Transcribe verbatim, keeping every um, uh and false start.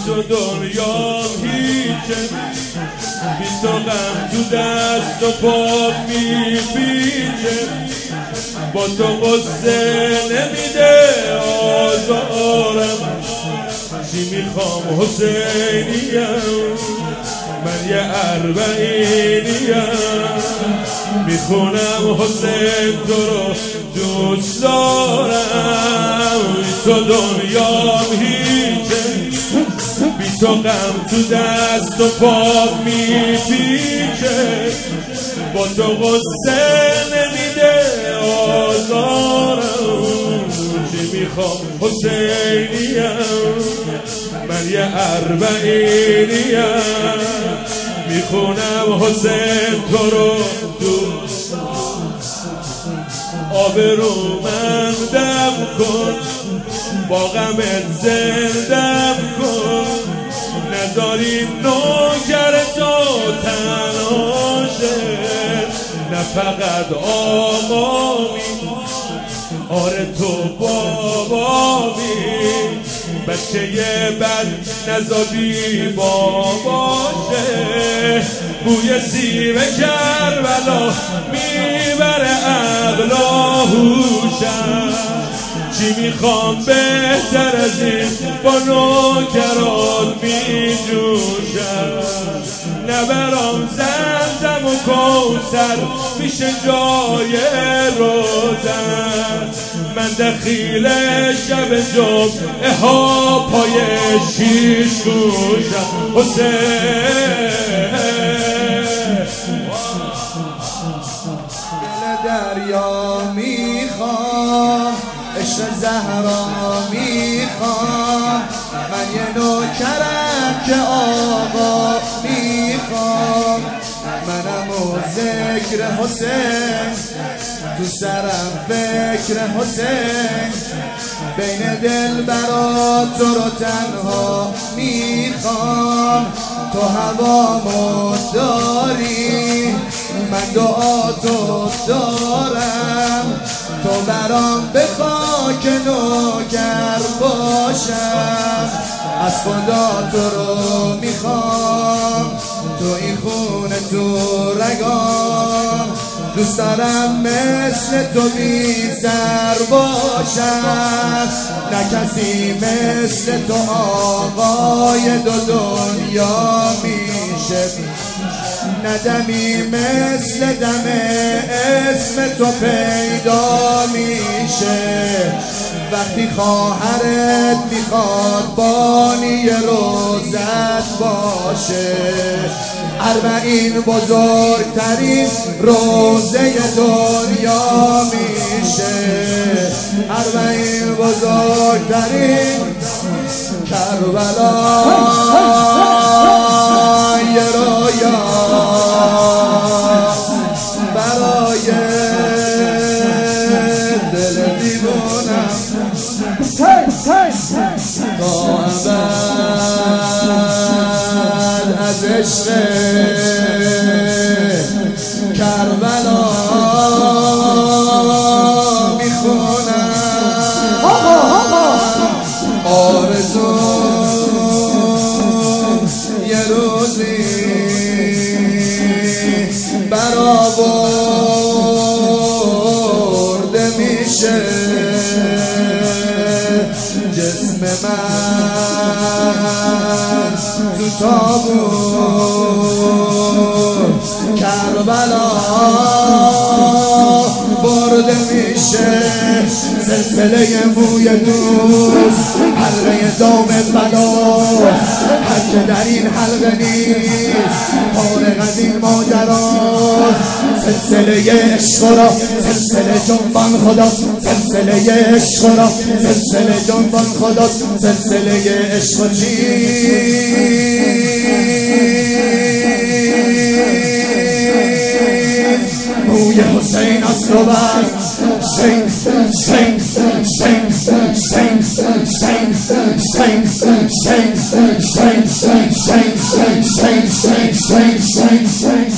تو دنیا هیچه، بی تو غم تو دست و پا میپیچه، با تو قصه نمیده آزارم. چی میخوام حسینیم، من یه اربعینیم، میخونم حسین تو رو دوست دارم. تو دنیام هیچه، بی تو غم تو دست و پا میپیچه، با تو قصه نمیده آزارم. چی میخوام حسینیم، من یه اربعینیم، میخونم حسین تو رو دوست. آبرومندم کن، با غمت زندم کن، نذاری نوکر تو تنها شه. نه فقط آقامی، آره تو بابامی، بچه یه بد نزادی باباشه. بوی سیب کربلا میبره عقل و هوشم. چی میخوام بهتر از این، با نوکران میجوشم. نبرام زمزم و کوثر میشه جای روزن. من دخیل شب جمعه ها پای شیش گوشم. حسین دل دریا میخوام، عشق زهرا میخوام، من یه نوکرم که آقا میخوام. منم و ذکر حسین، تو سرم فکر حسین، بین دل برا تو رو تنها میخوام. تو هوامو داری، من دعا تو دارم، تو برام به خاک نوکر باشم. از خدا تو رو میخوام، تو این خونه تو رگام، دوست دارم مثل تو بی سر باشم. نه کسی مثل تو آقای دو دنیا میشه، نه دمی مثل دم اسم تو پیدا میشه. وقتی خواهرت میخواد بانی روزت باشه، اربعین بزرگترین روزه دنیا میشه. اربعین بزرگترین کربلا یه رویا برای دل دیوانم. تا ابد از عشق کربلا میخونم. آرزو یه روزی برآورده میشه، جسم من تو تابوت کربلا برده میشه. سلسله موی دوست، حلقه دام بلا، هر که در این حلقه نیست فارغ از این ماجراست. سلسله عشق را سلسله جنبان خداست، سلسله عشق را سلسله جنبان خداست. سلسله عشق چیست؟ موی حسین از تو بر سنگ سنگ سنگ سنگ سنگ سنگ سنگ سنگ سنگ سنگ سنگ سنگ سنگ سنگ سنگ سنگ سنگ سنگ